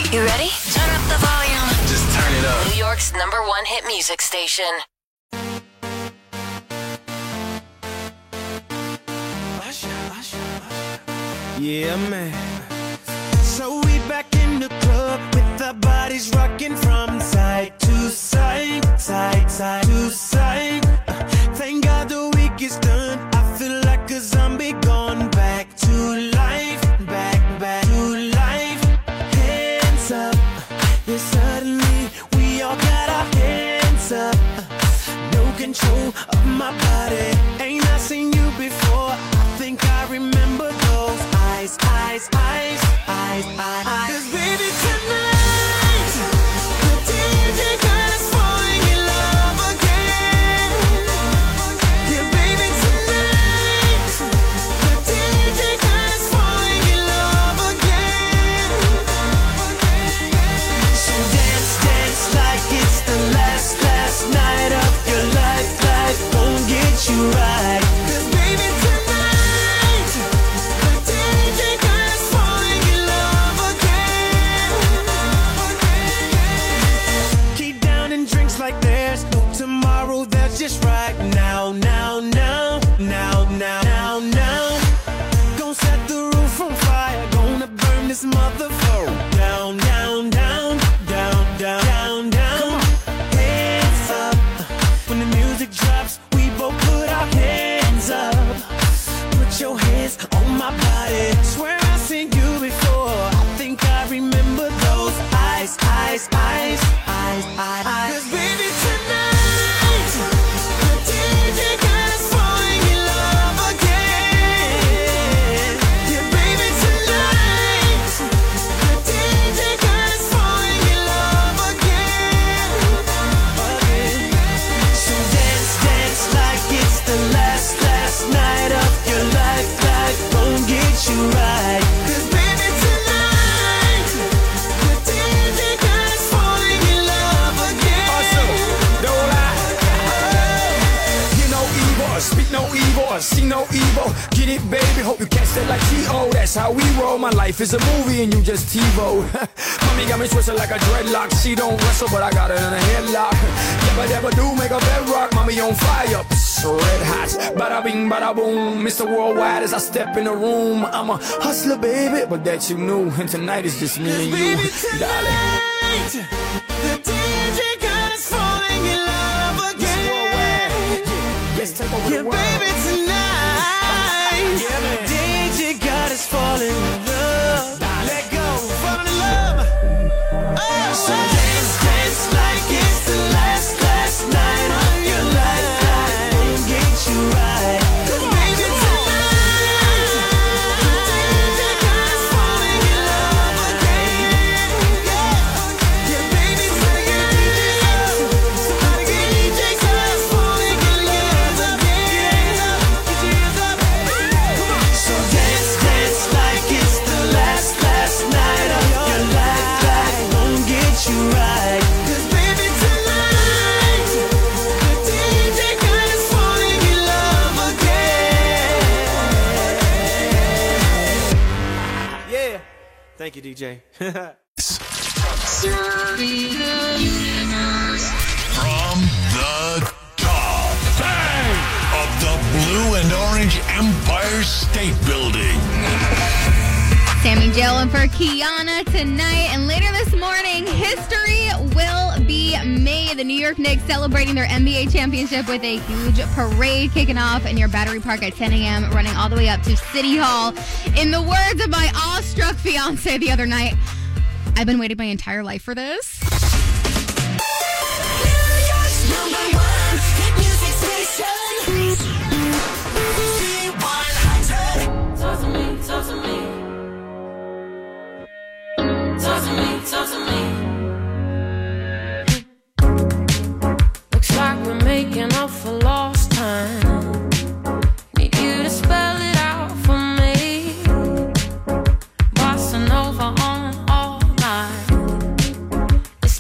You ready? Turn up the volume. Just turn it up. New York's #1 hit music station. Yeah, man. So we back in the club with our bodies rocking from side to side, side to side. Thank God the week is done. I feel like a zombie gone back to life, back to life. Hands up, yeah, suddenly we all got our hands up. No control of my body. Ain't I seen you before? I think I remember those eyes. 'Cause baby tonight, the DJ got us falling in love again. Yeah, baby tonight, the DJ got us falling in love again. So dance like it's the last night of your life. Life won't get you right. 'Cause baby tonight, the DJ got us falling in love again. Keep downing drinks like there's no tomorrow. That's just right now. Gonna set the roof on fire. Gonna burn this motherfucker down. Come on, hands up. When the music drops, we both put our hands up. Put your hands on my body. Swear I've seen you before. I think I remember those eyes. 'Cause baby tonight, the DJ got us falling in love again. Yeah, baby tonight, the DJ got us falling in love again. So dance like it's the last night of your life. Life won't get you right. 'Cause baby tonight, the DJ got us falling in love again. Awesome. Don't lie. Hear no evil, speak no evil, see no evil. Get it, baby. Hope you catch that like T.O. That's how we roll. My life is a movie and you just TiVo. Mommy got me twisted like a dreadlock. She don't wrestle, but I got her in a headlock. Never do make a bedrock. Mommy on fire, red hot. Bada bing, bada boom. Mr. Worldwide as I step in the room. I'm a hustler, baby, but that you knew. And tonight is just me and you, Baby darling. tonight, the DJ got us falling in love again. Let's take over Yeah, the world. baby tonight, the DJ got us falling in love. Let go, fall in love. Oh, so dance like it's the last night of your life. Life won't get you right. 'Cause baby tonight, the DJ got us falling in love again. Yeah, baby tonight, the DJ got us falling in love again. So dance like it's the last night of your life. Life won't get you right. 'Cause baby tonight, the DJ got us falling in love again. Yeah. Thank you, DJ. From the top of the Blue and Orange Empire State Building. Sammy Jailin for Kiana tonight. And later this morning, history will be made. The New York Knicks celebrating their NBA championship with a huge parade kicking off in your Battery Park at 10 a.m., running all the way up to City Hall. In the words of my awestruck fiance the other night, I've been waiting my entire life for this. Talk to me. Looks like we're making up for lost time. Need you to spell it out for me. Bossa Nova on all night. This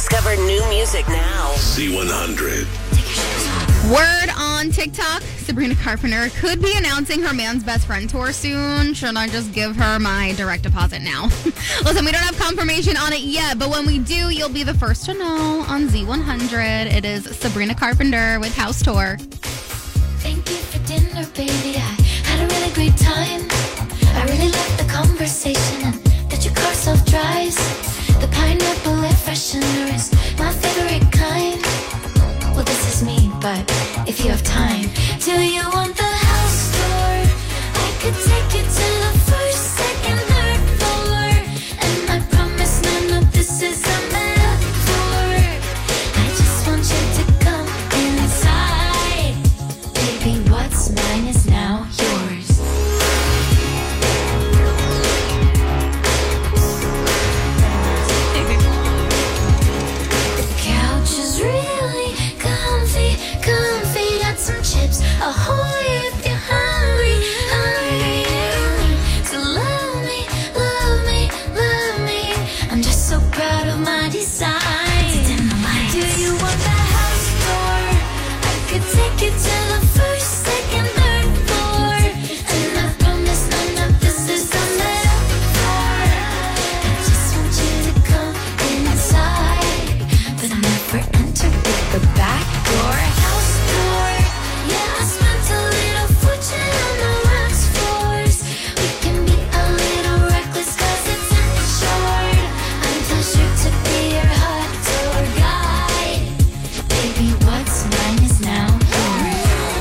Discover new music now. Z100. Word on TikTok, Sabrina Carpenter could be announcing her Man's Best Friend tour soon. Should I just give her my direct deposit now? Listen, we don't have confirmation on it yet, but when we do, you'll be the first to know on Z100. It is Sabrina Carpenter with House Tour. Thank you for dinner, baby. I had a really great time. I really liked the conversation and that your car self-drives. The pineapple air freshener is my favorite kind. Well, this is me, but if you have time, do you want the house tour? I could take you to the first, second, third floor, and I promise none of this is a metaphor. I just want you to come inside. Baby, what's mine is now yours. The couch is really comfy, got some chips. Ahoy if you're hungry, hungry. So love me, love me, love me. I'm just so proud of my design. Do you want the house tour? I could take you to the first, second, third floor, and I promise none of this is a metaphor. I just want you to come inside, but I never enter with the back door. House tour, yeah, I spent a little fortune on the wax floors. We can be a little reckless 'cause it's insured. I'm too sure to be your hot tour guide. Baby, what's mine is now yours.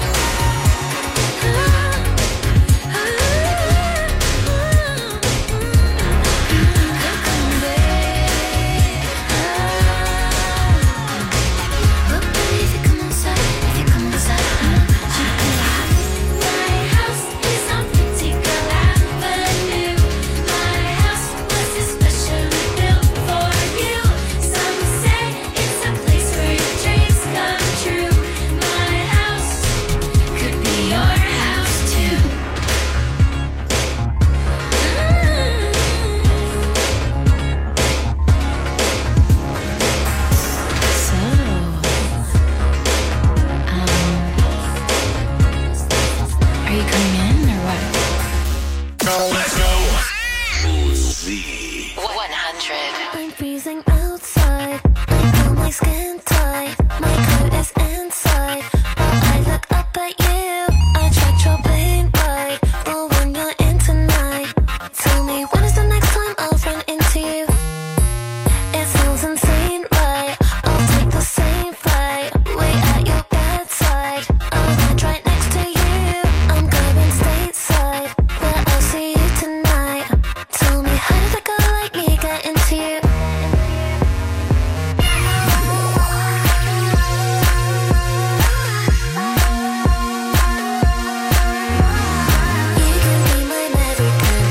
Look, baby, if you come inside, my house is on Particle Avenue. My house was especially built for you. Some say it's a place where your dreams come true. My house could be your house too. So, are you coming in or what? Let's go. Z. 100. I'm freezing outside. I feel my skin tight. My coat is inside. While I look up at you, I tried your plane ride. But when you're in tonight, tell me when is the next time I'll run into you? It sounds insane, right? I'll take the same flight. Way at your bedside. I'll land right next to you. I'm going stateside. Where I'll see you tonight. Tell me how did a girl like me get into you? You can be my American.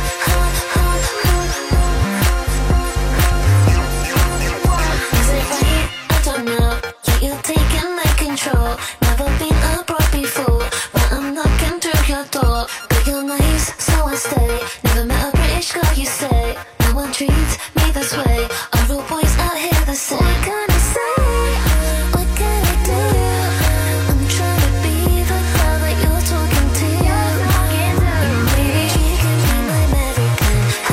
Is it right? I don't know. Yeah, you're taking my control. Never been abroad before, but I'm knocking through your door. But you're nice, so I stay. Never met a British girl, you say. No one treats me this way. Are all boys out here the same? What can I say? What can I do? I'm trying to be the girl that you're talking to. Maybe you can be my American.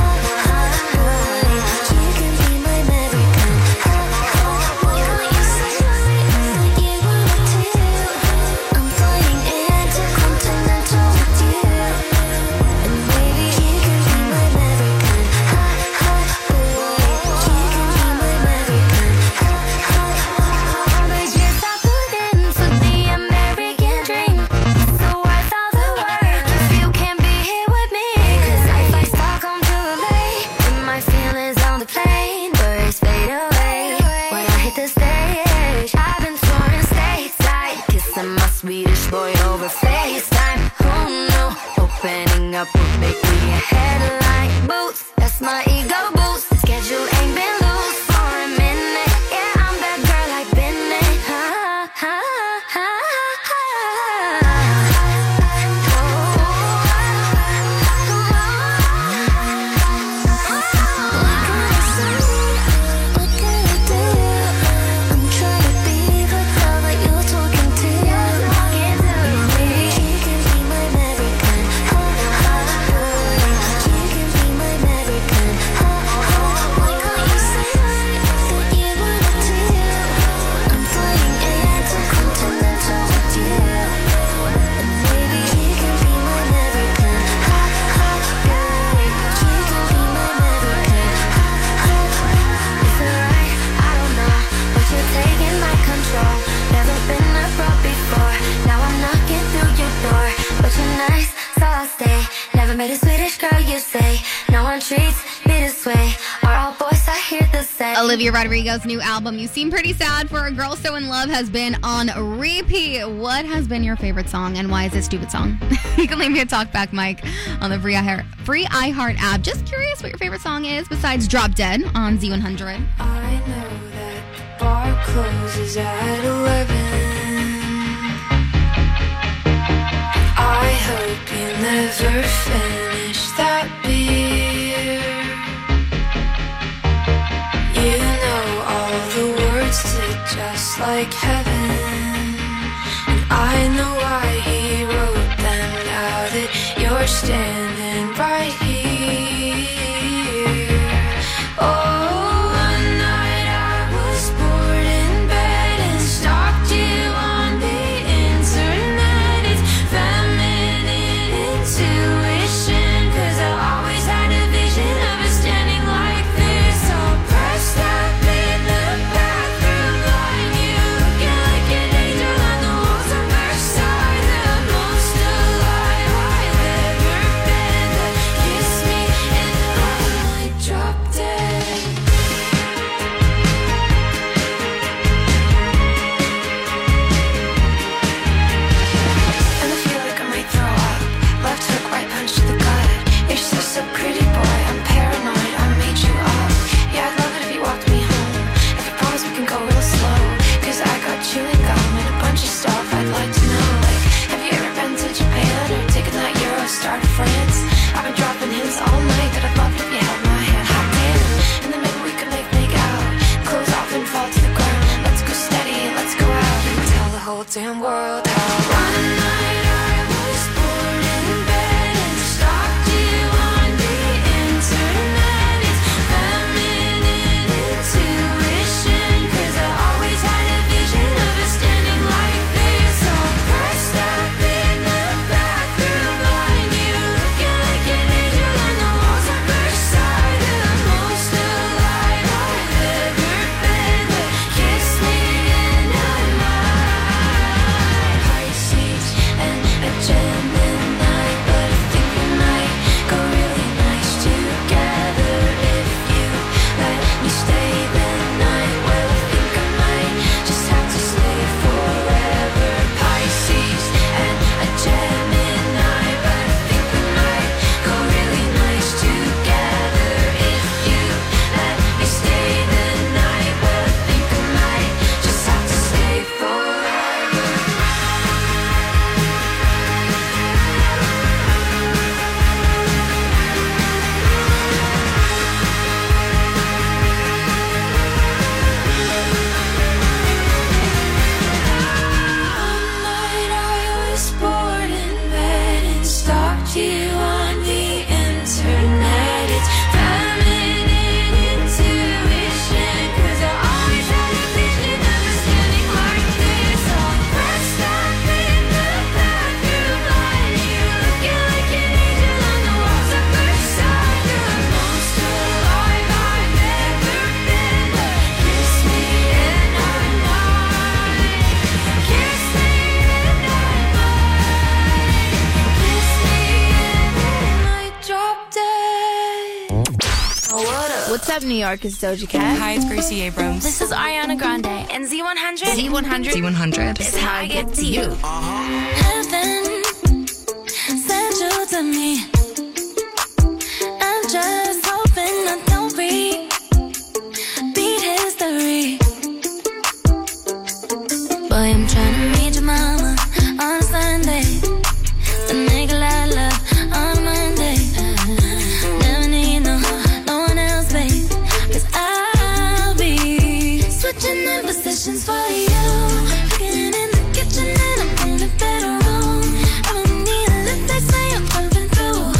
You can be my American. Why can't you say that you wanna do? I'm flying intercontinental with you. And maybe you can be my American. Olivia Rodrigo's new album, You Seem Pretty Sad for a Girl So In Love, has been on repeat. What has been your favorite song, and why is it a stupid song? You can leave me a talkback mic on the free iHeart app. Just curious what your favorite song is besides Drop Dead on Z100. I know that the bar closes at 11. I hope you never finish that beer. You know all the words to Just Like Heaven, and I know why he wrote them now that you're standing right here. Oh, one night I was bored in bed and stalked you on the internet. It's feminine intuition, 'cause I always had a vision of us standing like this, all pressed up in the bathroom line. You looking like an angel on the walls of Versailles, the most alive I've ever been. But kiss me and I might drop dead. And I feel like I might throw up. Left hook, right punch to the gut. You're so pretty, boy. I'm paranoid. I made you up. Yeah, I'd love it if you walked me home. If you promise we can go real slow, 'cause I got chewing gum and a bunch of stuff I'd like to know. Like, have you ever been to Japan or taken that Eurostar to France? I've been dropping hints all night that I'd love it if you held my hand. Hot damn. And then maybe we could make out. Close off and fall to the ground. Let's go steady, let's go out and tell the whole damn world how one night I was bored in bed and stalked you on the internet. It's feminine intuition, 'cause I always had a vision of us standing like this, all pressed up in the bathroom line. You looking like an angel on the walls of Versailles, the most alive I've ever been. But kiss me and I might. Pisces and a Gemini, but I think we might go really nice together if you let me stay the night. Well, I think I might just have to stay forever. Pisces and a Gemini, but I think we might go really nice together if you let me stay the night. Well, I think I might just have to stay forever. One night I was bored in bed and stalked you on the internet. It's feminine intuition, 'cause I always had a vision of us standing like this, all pressed up in the bathroom line. You looking like an angel on the walls of Versailles, the most alive I've ever been. But kiss me and I might. Kiss me and I might. Kiss me and I might drop dead. What's up, New York? It's Doja Cat. Hi, it's Gracie Abrams. This is Ariana Grande. And Z100. Z100 is how I get to you. Heaven sent you to me. I'm just hoping I don't beat history. Boy, I'm trying to meet your mama on a Sunday, but make a lot of love on Monday. Never need no one else, babe, 'cause I'll be switching in positions for you. Cooking in the kitchen and I'm in the bedroom. I don't need a lift, they say I'm coming through.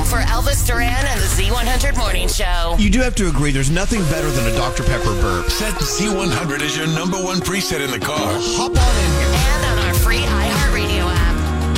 for Elvis Duran and the Z100 Morning Show. You do have to agree, there's nothing better than a Dr. Pepper burp. Set Z100 as your number one preset in the car. Hop on in here. And on our free iHeartRadio app.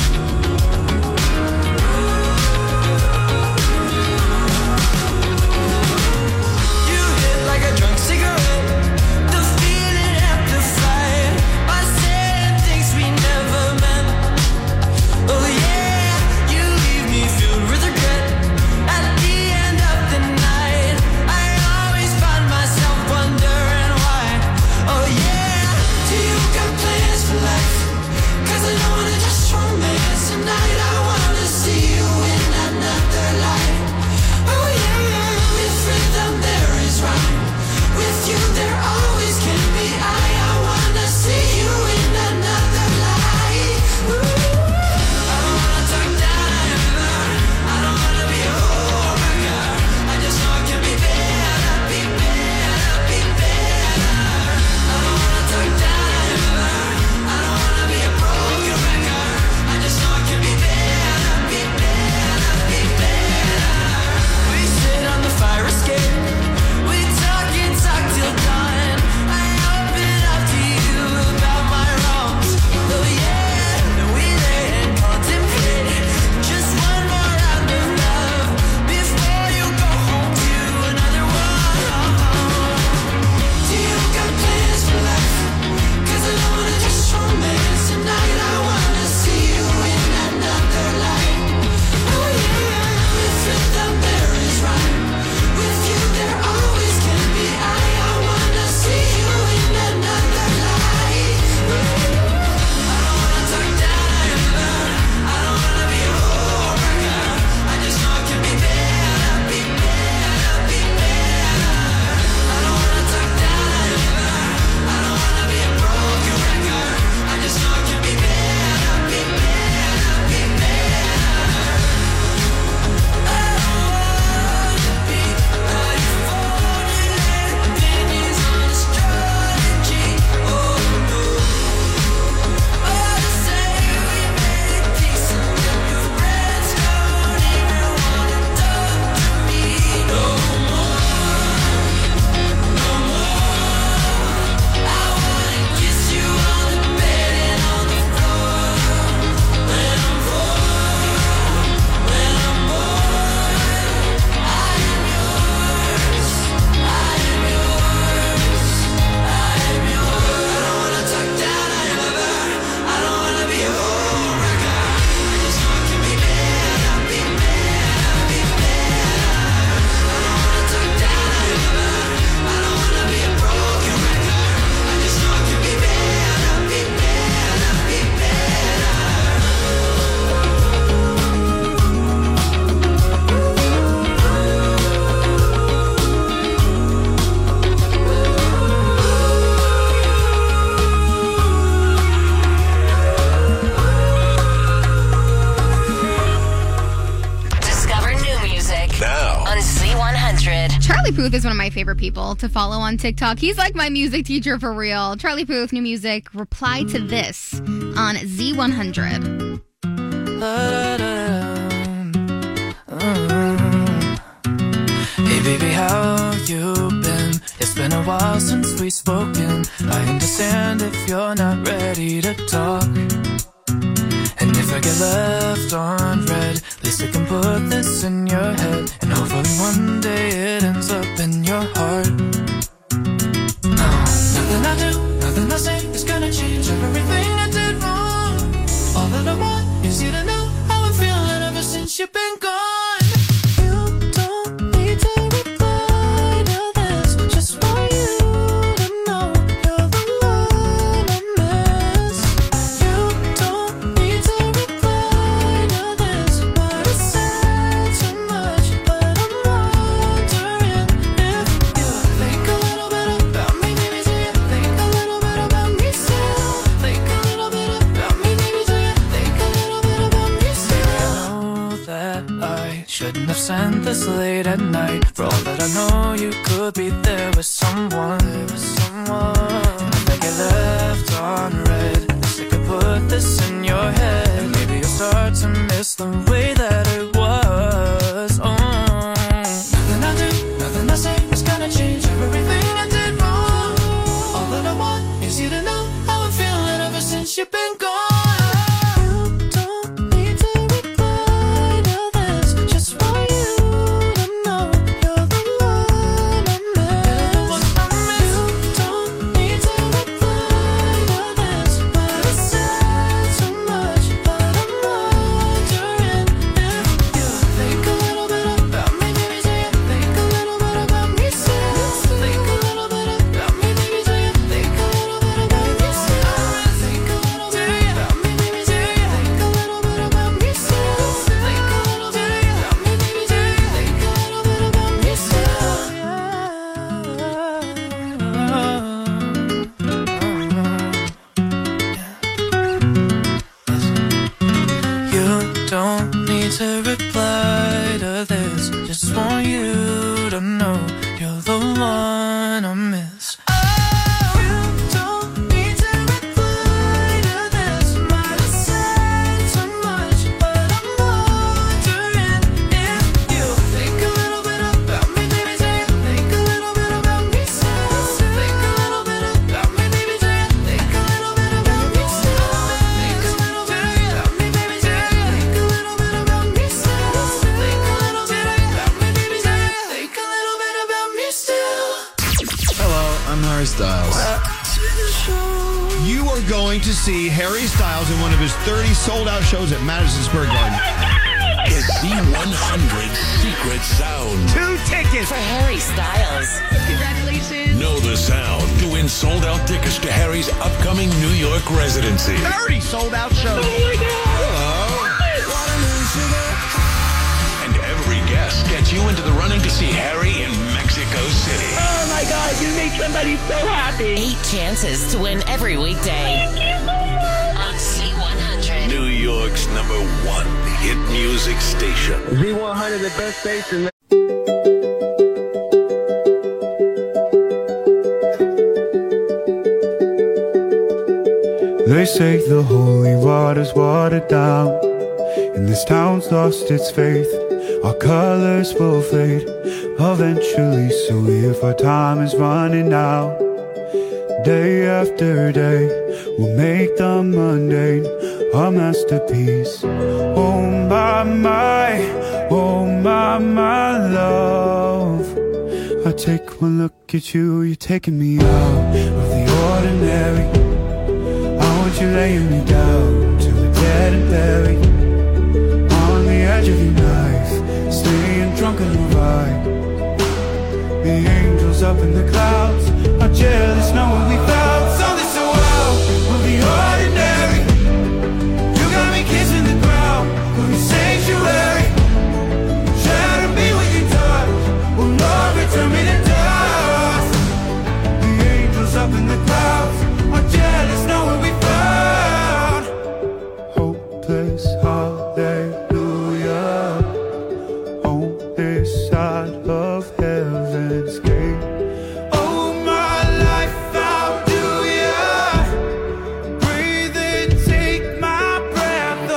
You hit like a drunk cigarette. The feeling amplified by saying things we never meant. Oh yeah, you leave me filled with regret. At the end of the night, I always find myself wondering why. Oh yeah, do you got plans for life? 'Cause I don't wanna just romance tonight. I wanna see you in another light. Oh yeah, with rhythm there is rhyme. With you there always can be I wanna see you in another light. Ooh. I don't wanna talk down ever. I don't wanna be a homewrecker. I just know it can be better, be better, be better. I don't wanna talk down ever. I don't wanna be a broken record. I just know it can be better, be better, be better. We sit on the fire escape. We talk and talk till dawn. I open up to you about my wrongs. Oh yeah, and we lay and contemplate just one more round of love before you go home to another one. Do you got plans for life? 'Cause I don't wanna just romance tonight. I wanna see you in another light. Oh yeah, with rhythm there is rhyme. With you there always can be I wanna see you in another light. I don't wanna talk down ever. I don't wanna be a homewrecker. I just know it can be better, be better, be better. I don't wanna talk down ever. I don't wanna be a broken record. I just know it can be better, be better, be better. I don't wanna be like falling opinions on astrology. Oh no. Oh, to say we made peace and then your friends don't even wanna talk to me no more, no more. I wanna kiss you on the bed and on the floor. When I'm bored, when I'm bored, I am yours, I am yours, I am yours. I don't wanna talk down ever. I don't wanna be a homewrecker. I just know it can be better, be better, be better. I don't wanna talk down ever. I don't wanna be a broken record. I just know it can be better, be better, be better. Discover new music Now. on Z100. Charlie Puth is one of my favorite people to follow on TikTok. He's like my music teacher for real. Charlie Puth, new music, Reply to This on Z100. Hey baby, how you been? It's been a while since we've spoken. I understand if you're not ready to talk. And if I get left on red, at least I can put this in your head. And hopefully one day it ends up in your heart. Nothing I do, nothing I say is gonna change everything I did wrong. All that I want is you to know how I'm feeling ever since you've been gone. You don't need to reply to this, just want you to know you're the one I miss. You don't need to reply to this, but I said too much. But I'm wondering if you think a little bit about me, maybe do you think a little bit about me still? Think a little bit about me, maybe do you think a little bit about me still? I know that I shouldn't have sent this late at night. For all that I know, you could be there with someone. And if I get left on red, at least I could put this in your head. Maybe you'll start to miss the way that it was. don't need to reply to this. Just want you to know you're the one I miss. Harry Styles. You are going to see Harry Styles in one of his 30 sold-out shows at Madison Square Garden. The Z100 Secret Sound. 2 tickets for Harry Styles. Congratulations. Know the sound to win sold-out tickets to Harry's upcoming New York residency. 30 sold-out shows. Oh my God. And every guest gets you into the running to see Harry in Mexico City. Oh my God, you make somebody so happy. 8 chances to win every weekday. On Z100. New York's #1 hit music station. Z100, the best station. They say the holy water's watered down, and this town's lost its faith. Our colors will fade eventually, so if our time is running out, day after day, we'll make the mundane a masterpiece. Oh my, love, I take one look at you, you're taking me out of the ordinary. I want you laying me down till we're dead and buried, on the edge of your knife, staying drunk on the ride. The angels up in the clouds are jealous knowing we found something so wild of the ordinary. You got me kissing the ground of your sanctuary. Shatter me with your touch, oh Lord, return me to dust. The angels up in the clouds are jealous knowing we found hopeless hallelujah on this side of heaven's gate. Oh my life, how do ya breathe and take my breath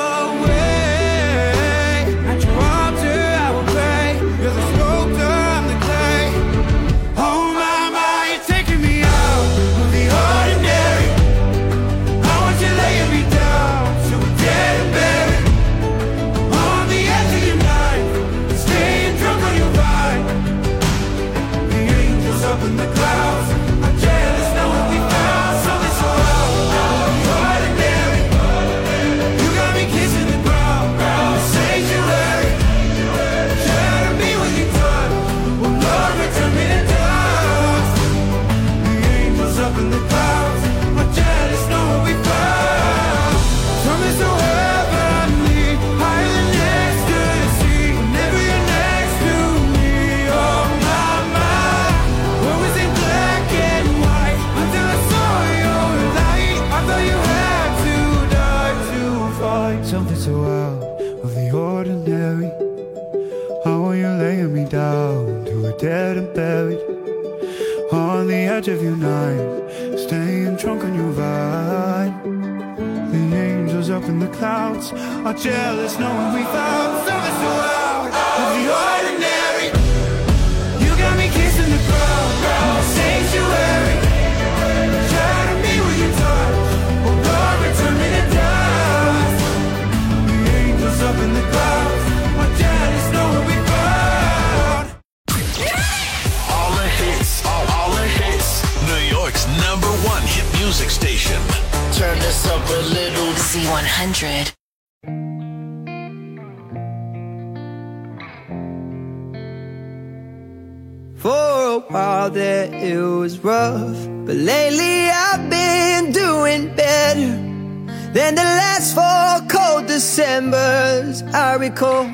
away? At your altar I will pray, you're the sculptor, I'm the clay. Oh my, you're taking me out of the ordinary. I want you laying me down till we're dead and buried, on the edge of your knife, staying drunk on your vine. The angels up in the clouds are jealous knowing we found something so out of the ordinary. You got me kissing the ground in the sanctuary. Shatter me with your touch, oh Lord, return me to dust. The angels up in the clouds are jealous knowing we found something so heavenly, higher than ecstasy. Whenever you're next to me, oh my, what was in black and white until I saw your light? I thought you had to die to find something so out of the ordinary. How are you laying me down till we're dead and buried, on the edge of your knife, staying drunk on your vine. The angels up in the clouds are jealous knowing we found something so out of the ordinary. You got me kissing the ground in the sanctuary. Shatter me with your touch, oh Lord, return me to dust. The angels up in the clouds are jealous knowing we found All the hits, all the hits. New York's #1 hit music station. Turn this up a little. Z100. For a while there it was rough, but lately I've been doing better than the last 4 cold Decembers I recall.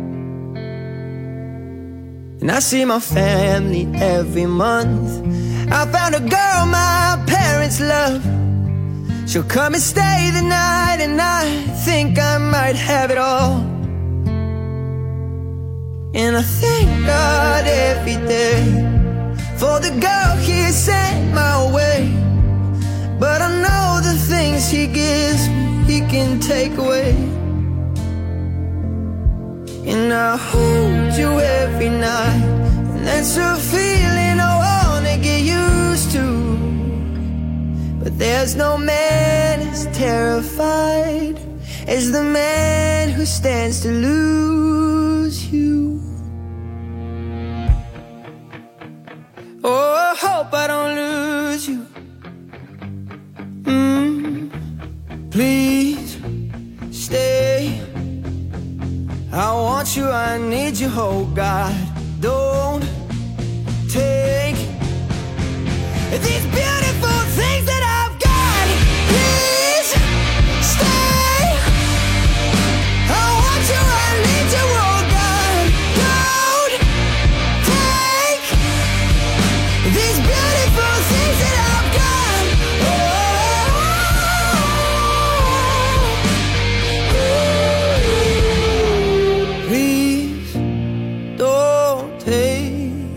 And I see my family every month. I found a girl my parents love. She'll come and stay the night, and I think I might have it all. And I thank God every day for the girl He sent my way. But I know the things He gives me, He can take away. And I hold you every night, and that's a feeling I wanna get used to. But there's no man as terrified as the man who stands to lose you. Oh, I hope I don't lose you. Please stay. I want you, I need you, oh God. Don't take these beautiful things that I've got. Please stay. I want you, I need you, oh God. Don't take these beautiful things that I've got. Please don't take.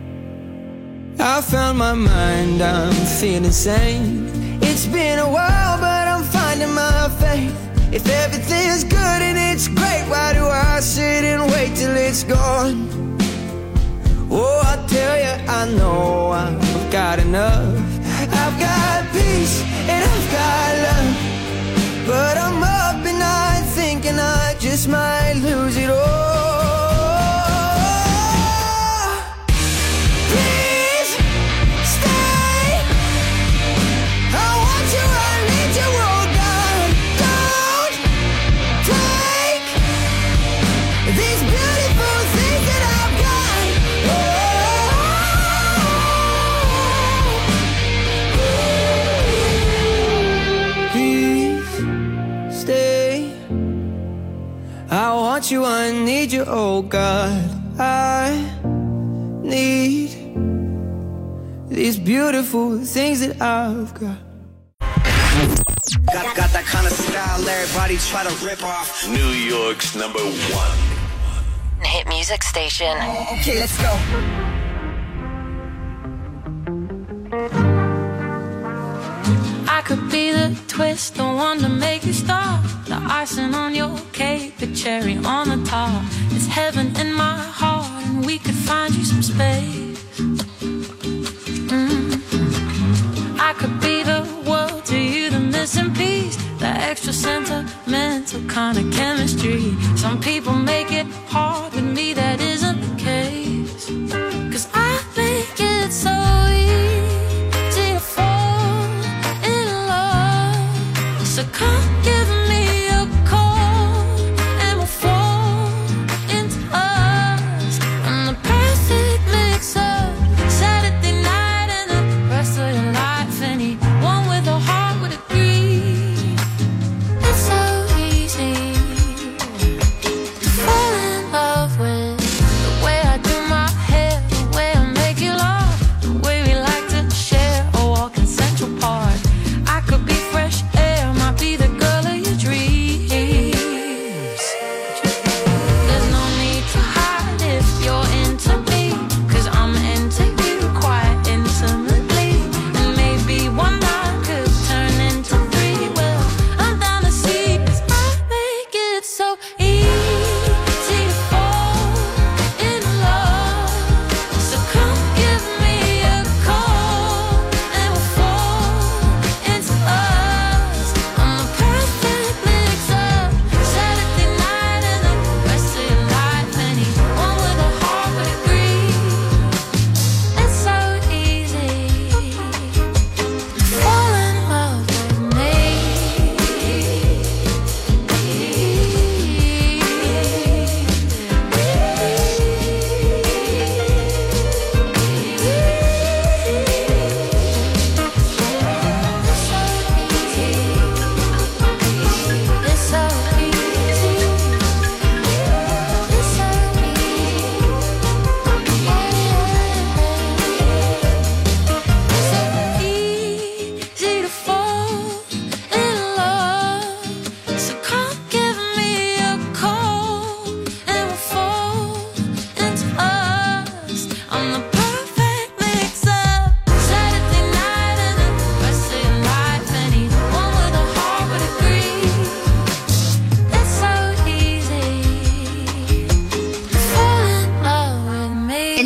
I found my mind, I'm feeling sane. It's been a while, but I'm finding my faith. If everything's good and it's great, why do I sit and wait till it's gone? Oh, I tell you, I know I've got enough. I've got peace and I've got love, but I'm up at night thinking I just might lose it all. Please stay. I want you, I need you, oh God. Don't take these beautiful things that I've got. Please stay. I want you, I need you, oh God. I need these beautiful things that I've got. Got that kind of style everybody try to rip off. New York's number one hit music station. Okay, let's go. I could be the twist, the one to make you stop, the icing on your cake, the cherry on the top. It's heaven in my heart, and we could find you some space. I could be the world to you, the missing piece, the extra sentimental kind of chemistry. Some people make it hard, with me that isn't the case. 'Cause I think it's so easy to fall in love. So come give me a call and we'll fall into us. And the perfect mix of Saturday night and the rest of your life. Anyone with a heart would agree. It's so easy to fall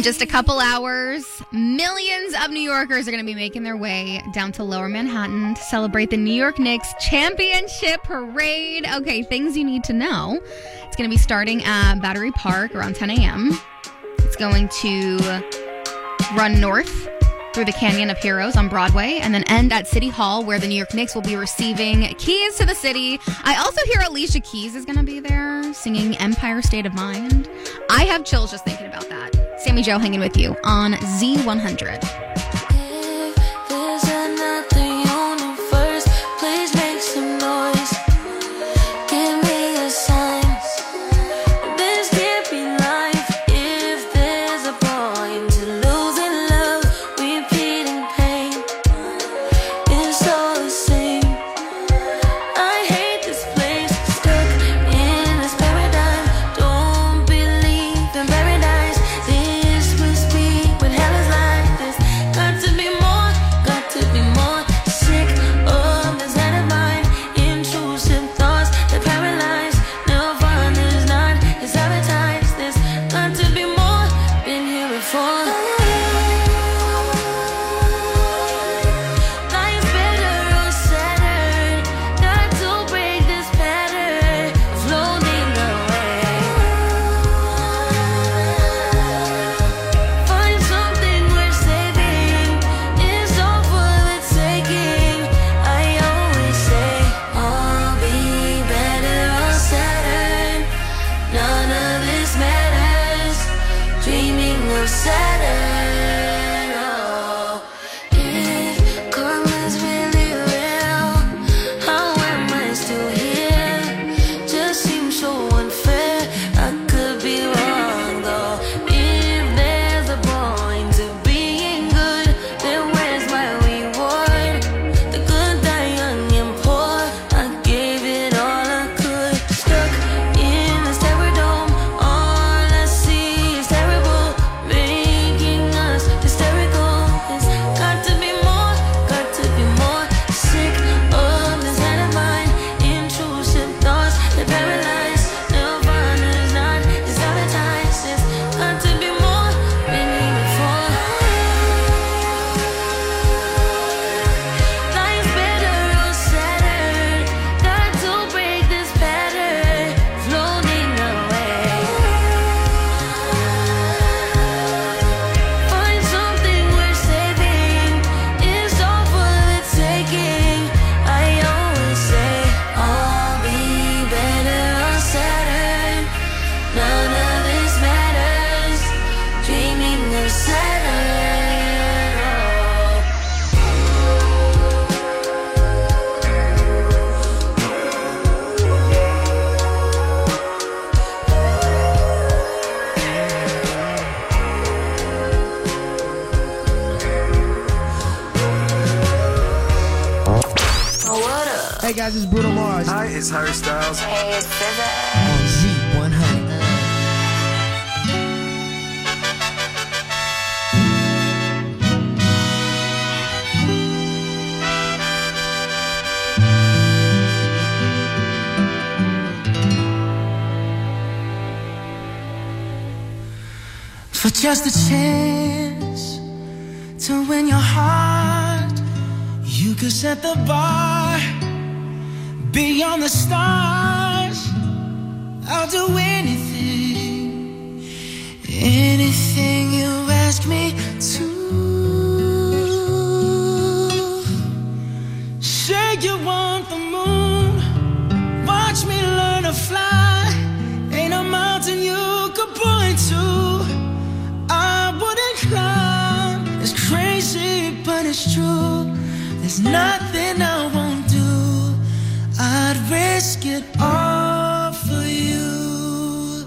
just a couple hours, millions of New Yorkers are going to be making their way down to Lower Manhattan to celebrate the New York Knicks championship parade. Okay, things you need to know. It's going to be starting at Battery Park around 10 a.m. It's going to run north through the Canyon of Heroes on Broadway and then end at City Hall, where the New York Knicks will be receiving keys to the city. I also hear Alicia Keys is going to be there singing Empire State of Mind. I have chills just thinking about that. Sammy Joe hanging with you on Z100. There's another universe, please make some noise. Give me a sign. This can't be life if there's a point to losing love, repeating pain. It's all the same. I hate this place, stuck in this paradigm. Don't believe in paradise. This must be what hell is like. This got to be more, got to be more. Sick of this head of mine. Intrusive thoughts that paralyze. No fun is not, it's advertised. This got to be more, been here before. Life's better or sadder. Got to break this pattern, floating away. Find something worth saving. It's all for the taking. I always say, I'll be better or sadder. None of this matters. Dreaming of Saturn. Oh, if karma's really real, how am I still here? Just seems so unfair. I could be wrong though. If there's a point to being good, then where's my reward? The good die young and poor. I gave it all I could. Stuck in this terror dome. All I see is terrible, making us hysterical. It's got to be more, got to be more. Sick of this head of mine. Intrusive thoughts that paralyze. No fun is not, it's advertised. It's got to be more, been here before. Life's better or sadder. Got to break this pattern, floating away. Find something worth saving. It's all for the taking. I always say, I'll be better or sadder. None of this matters. Dreaming of Saturn. Oh, what up? Hey guys, it's Bruno Mars. Hi, it's Harry Styles. Hey, it's SZA. On Z100. For just a chance to win your heart, you could set the bar beyond the stars. I'll do anything, anything you ask me to. Say you want the moon, watch me learn to fly. Ain't a mountain you could point to I wouldn't climb. It's crazy, but it's true. There's nothing I won't do. I'd risk it all for you.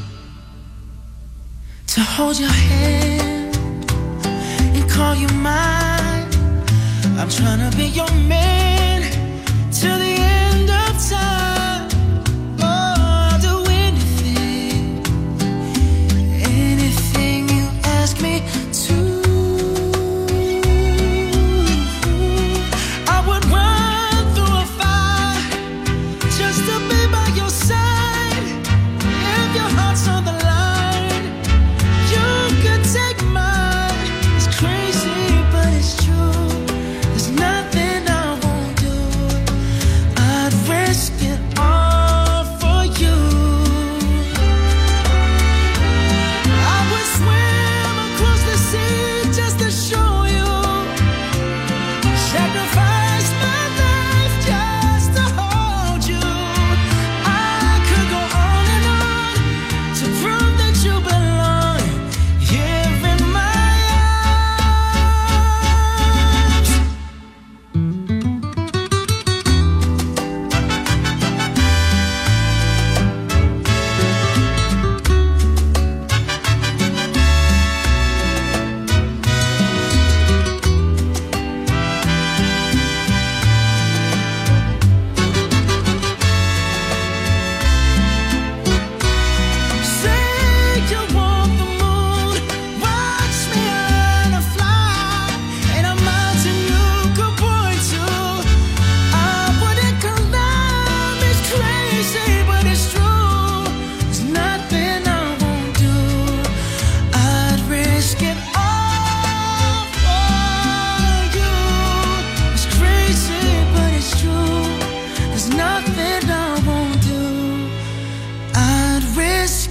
To hold your hand and call you mine. I'm trying to be your man till the end of time. Oh, I'll do anything, anything you ask me to. I would run through a fire just to be by your side. If your heart's on the line, you could take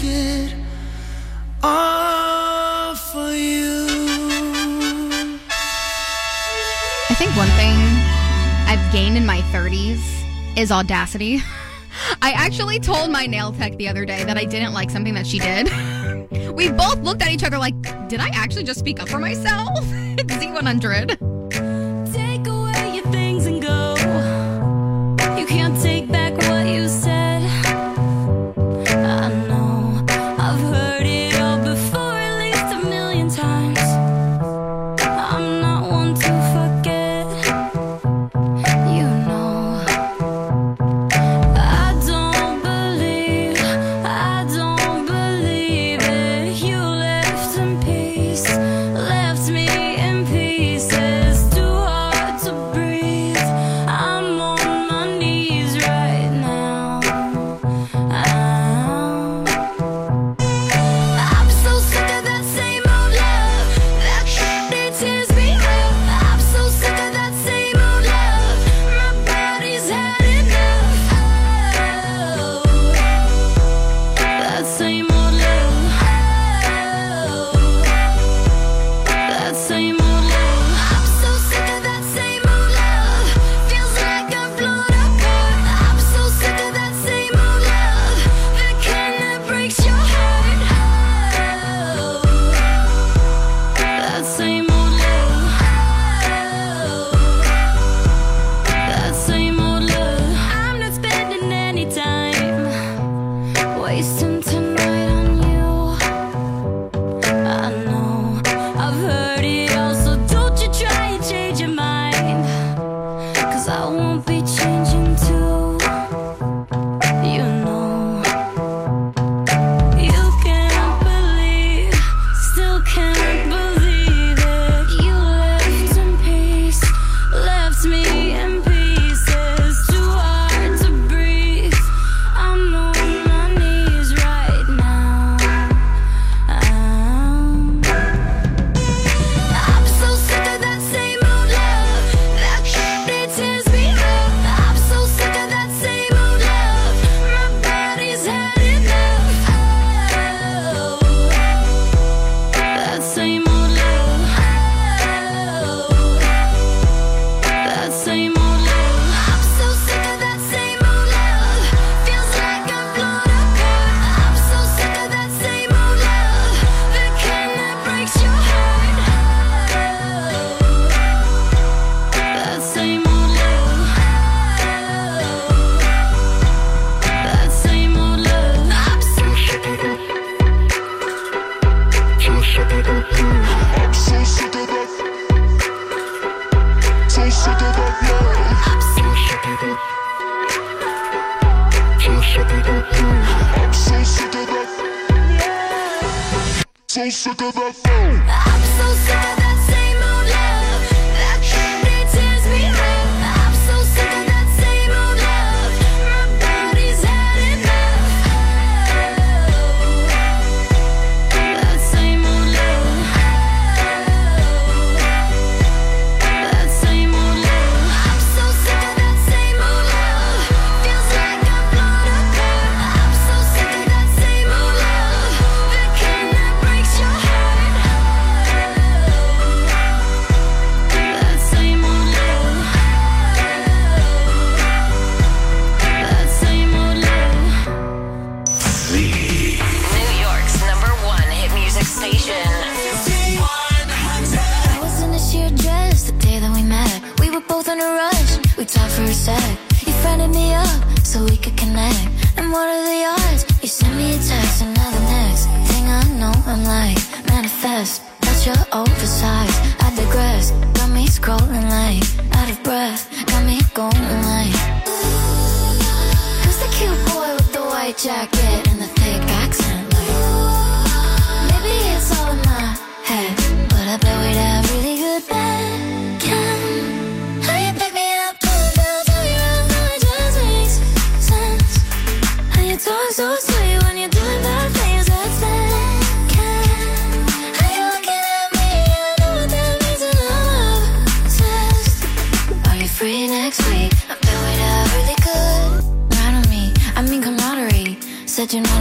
it all for you. I think one thing I've gained in my 30s is audacity. I actually told my nail tech the other day that I didn't like something that she did. We both looked at each other like, did I actually just speak up for myself? It's Z100. Take away your things and go. You can't take back what you said. I know I've heard it all before, at least a million times. I'm not one to forget. You know I don't believe it. You left in peace, left me in pieces. Too hard to breathe. I'm on my knees right now. I'm so sick of that same old love. That it tears me up. I'm so sick of that same old love. My body's had enough. That same old love. That same old love. I'm so sick of that same old love. Feels like I'm blown apart. I'm so sick of that same old love. The kind that breaks your heart. That same old love. That same old love. I'm not spending any time wasting tonight on you. I know I've heard it all, so don't you try and change your mind. 'Cause I won't be changing too. You know you can't believe, still can't believe it. You left in peace, left me in pieces. Too hard to breathe. I'm on my knees right now. I'm so sick of that same old love. That it tears me up. I'm so sick of that same old love. My body's had enough. That same old love. That same old love. I'm so sick of that same old love. Feels like I'm blown apart. I'm so sick of that same old love. The kind that breaks your heart. That same old love. That same old love. I'm so sick of that. So sick of that. I'm so sick of that. So sick of that love. I'm so sick of that. So sick of that. I'm so sick of that. So sick of that. I'm so sick of that same old love. That it tears me up. I'm so sick of that same old love. My body's had enough. That same old love. That same old love. I'm so sick of that same old love. Feels like I'm blown apart. I'm so sick of that same old love. The kind that breaks your heart. That same old love. That same old love. New York's #1 hit music station. I was in a sheer dress the day that we met. We were both in a rush. We talked for a sec. You friended me up so we could connect. And what are the odds? You sent me a text, and now the next thing I know, I'm like, manifest. That's your oversized. I digress. Got me scrolling like out of breath. Got me going like, who's the cute boy with the white jacket and the thick accent? Like, maybe it's all in my head, but I bet we'd have really good bed. How you pick me up, pull me down, turn me around, now it just makes sense. How you talk so sweet when you're doing bad things, that's bad. How you looking at me, I know what that means, and I'm obsessed. Are you free next week? I bet we'd have really good. Ride on me, I mean camaraderie. Said you're not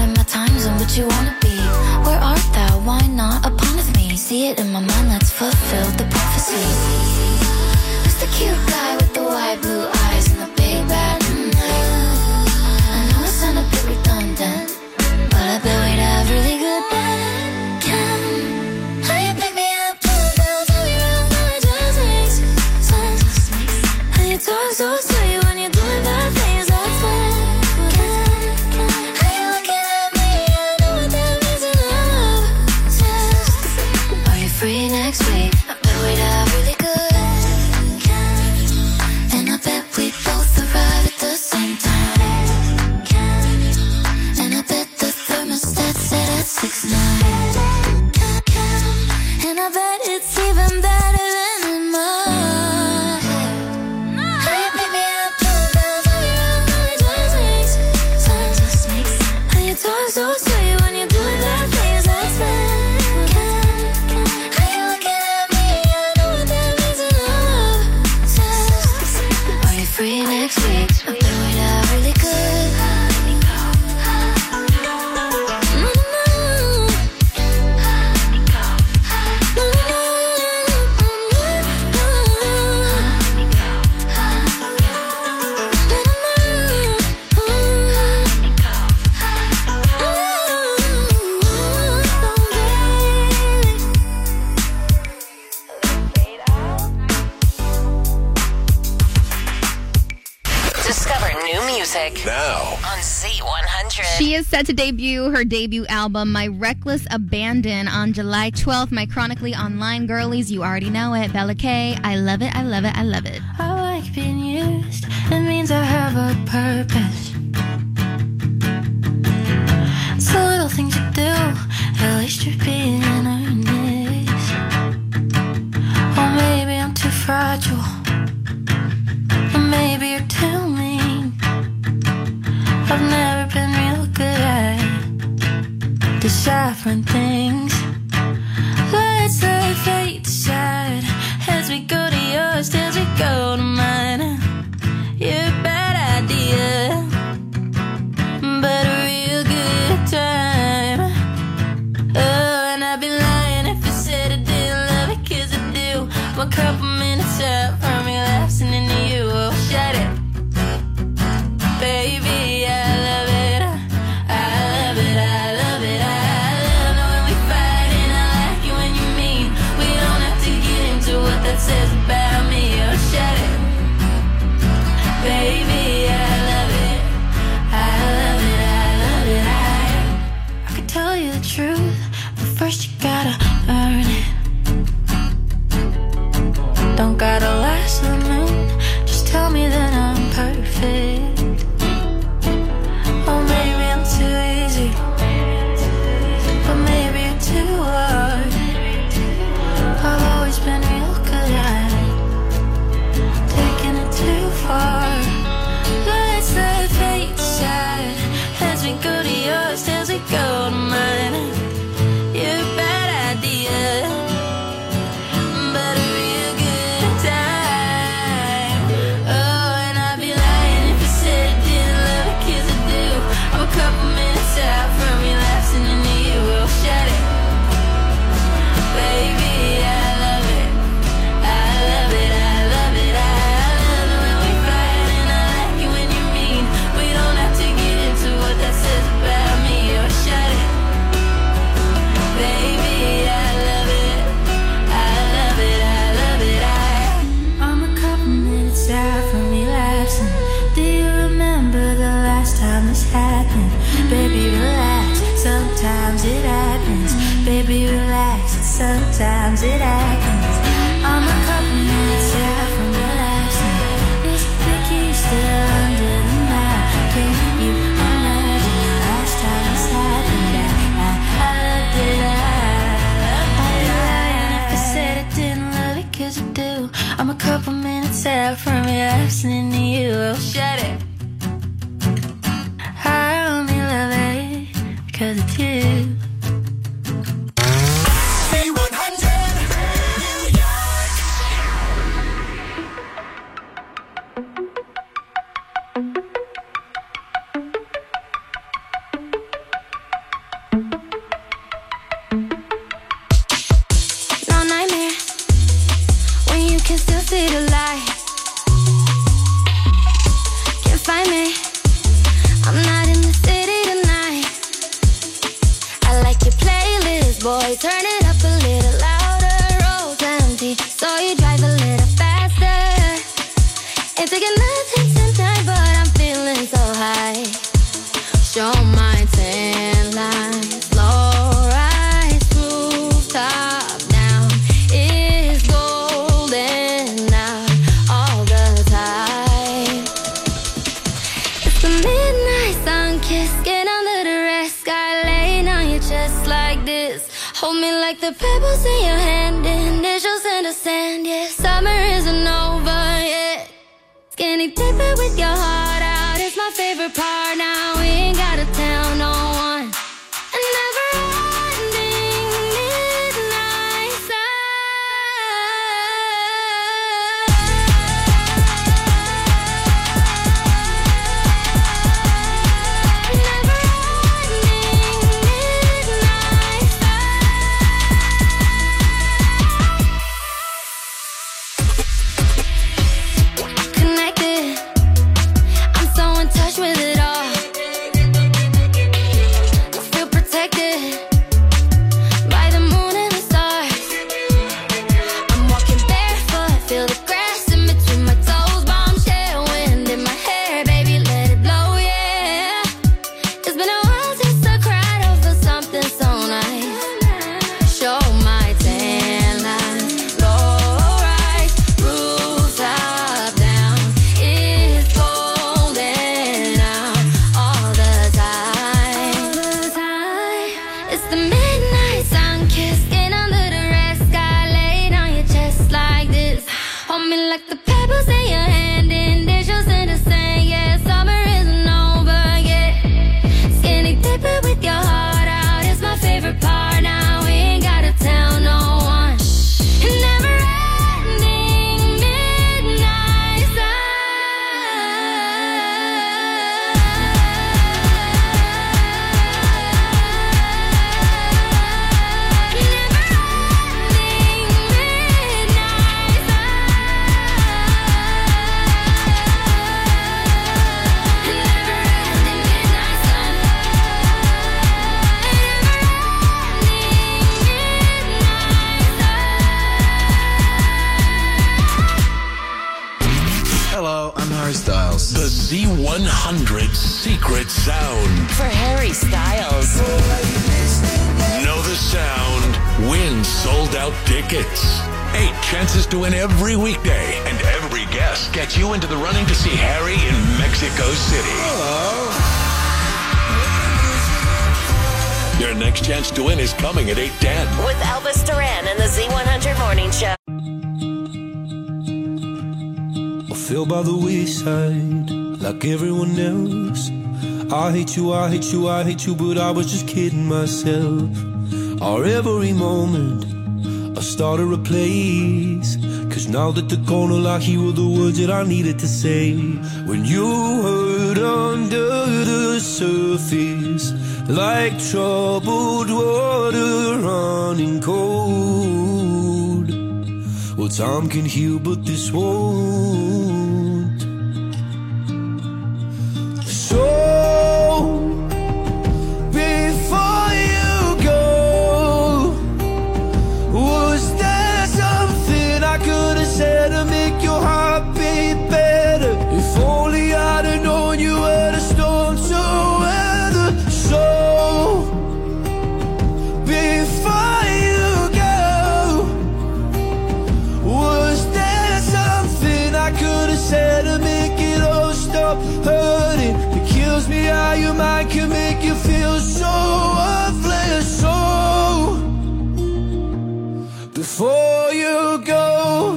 in my time zone, but you wanna be. Where art thou? Why not upon with me? See it in my mind, let's fulfill the prophecy. Who's the cute guy with the wide blue eyes and the big bad night? I know it sound a bit redundant, but I bet we'd have really good can. How you pick me up, pull down, tell me around, now it just makes sense. How you talk so sweet when you're doing bad things, that's when. How you looking at me? I know what that means in love. Are you free next week? I bet we'd have really good. And I bet we both arrive at the same time. And I bet the thermostat set at 6'9". And I bet it's even better than in my head. How you pick me up, pull down, tell me around, now it just makes sense. How you talk so sweet when you're doing bad things, that's when. How you looking at me? I know what that means in love. Are you free next week? I bet we'd have really good. Discover new music now on Z100. She is set to debut her debut album, My Reckless Abandon, on July 12th. My chronically online girlies, you already know it. Bella K, I love it, I love it, I love it. I like being used. It means I have a purpose. It's the little things you do. At least you're being earnest. Or maybe I'm too fragile. Or maybe you're too mean. I've never been real good at deciphering things. Let's let fate decide as we go to yours, as we go to mine. You're a bad idea, but a real good time. Oh, and I'd be lying if I said I didn't love it, 'cause I do. I'm a couple minutes out from relapsing into you. Oh, shut it, baby, I love it. I love it, I love it, I love it when we fight, and I like it when you mean. We don't have to get into what that says about me. Oh, shut it, baby, I love it. I love it, I love it, I could tell you the truth, but first you gotta earn it. Don't gotta last the moon, just tell me that I'm perfect. Or maybe I'm too easy, but maybe you're too hard. I've always been real good at taking it too far. Let's let fate decide as we go to yours, as we go to mine. You're a bad idea, but a real good time. Oh, and I'd be lying if I said I didn't love it, 'cause I do. I'm a couple minutes out from relapsing into you. Oh, shut it, baby, I love it. I love it, I love it, I love it when we fight, and I like it when you mean. We don't have to get into what that says about me. Oh, shut it, baby, I love it. I love it, I love it, I'm a couple minutes out from relapsing. Do you remember the last time this happened? Baby, relax, sometimes it happens. Baby, relax, sometimes it happens. I'm a couple minutes out from relapsing. Is the key still under the mat? Can you imagine the last time this happened? I loved it, I'd be lying if I said I didn't love it, 'cause I do. I'm a couple minutes out from relapsing into you. Oh, shut it, I only love it 'cause it's you. boy, turn it up a little louder. Road's empty, so you drive a little faster. Ain't taking nothing tonight, but I'm feeling so high. Show my tan lines, low rise, rooftop down. It's golden out all the time. It's the midnight sun kiss, get under the red sky, laying on your chest like this. Hold me like the pebbles in your hand, initials in the sand, yeah. Summer isn't over yet. Skinny dipping with your heart out, it's my favorite part now. We ain't gotta tell no one. A never-ending midnight connected. I'm so in touch with it all. I feel protected by the moon and the stars. I'm walking barefoot, feel the grass in between my toes. Bombshell wind in my hair, baby, let it blow, yeah. It's been a while since I cried over something so nice. Show my tan lines, low rise, rooftop down. It's golden out all the time. It's the midnight sun kiss, get under the red sky, laid on your chest like this. Hold me like the pebbles in your hand, initials in the sand, yeah. Summer isn't over yet. Skinny dipping with your heart out, it's my favorite part now. We ain't gotta tell no one. Never-ending midnight Hello, I'm Harry Styles. The Z100 Secret Sound. For Harry Styles. Know the sound. Win sold-out tickets. 8 chances to win every weekday, and every guest gets you into the running to see Harry in Mexico City. Hello. Your next chance to win is coming at 8:10. With Elvis Duran and the Z100 Morning Show. I fell by the wayside like everyone else. I hate you, I hate you, I hate you, but I was just kidding myself. Our every moment I started a place, 'cause now that they're gone, all I hear were the words that I needed to say. When you hurt under the surface, like troubled water running cold. Well, time can heal, but this won't. So, before you go, was there something I could have said to make your heart beat better? If only I'd have known you were the storm to weather. So, before you go, was there something I could have said to make it all stop hurting? It kills me how your mind can make you feel so worthless. So, before you go,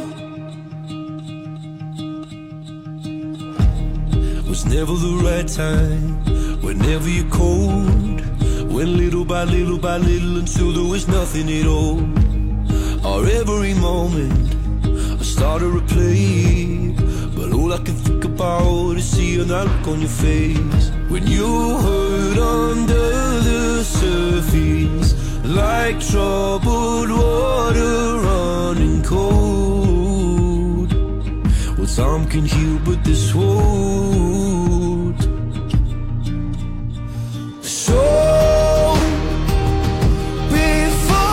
was never the right time, whenever you're cold. Went little by little by little until there was nothing at all. Our every moment I started to play, but all I can think about is seeing that look on your face. When you hurt under the surface, like troubled water running cold. Well, time can heal, but this won't. So, before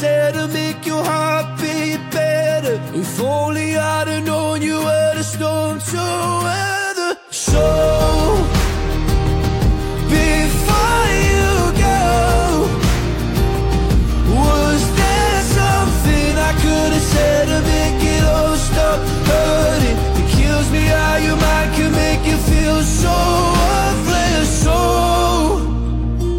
said to make your heart beat better. If only I'd have known you were the storm so well.